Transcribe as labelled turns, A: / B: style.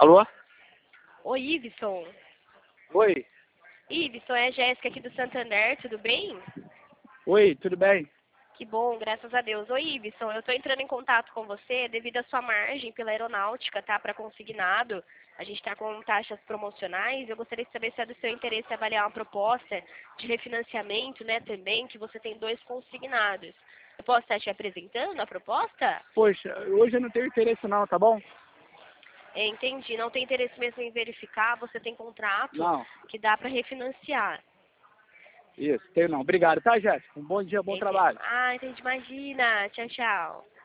A: Alô?
B: Oi, Iveson.
A: Oi.
B: Iveson, é a Jéssica aqui do Santander, tudo bem?
A: Oi, tudo bem?
B: Que bom, graças a Deus. Oi, Iveson, eu estou entrando em contato com você devido à sua margem pela aeronáutica, tá? Para consignado. A gente está com taxas promocionais. Eu gostaria de saber se é do seu interesse avaliar uma proposta de refinanciamento, né, também, que você tem 2 consignados. Eu posso estar te apresentando a proposta?
A: Poxa, hoje eu não tenho interesse não, tá bom?
B: Entendi. Não tem interesse mesmo em verificar, você tem contrato
A: Não.
B: que dá para refinanciar.
A: Isso, tenho não. Obrigado, tá, Jéssica? Um bom dia, bom trabalho.
B: Entendi, imagina. Tchau, tchau.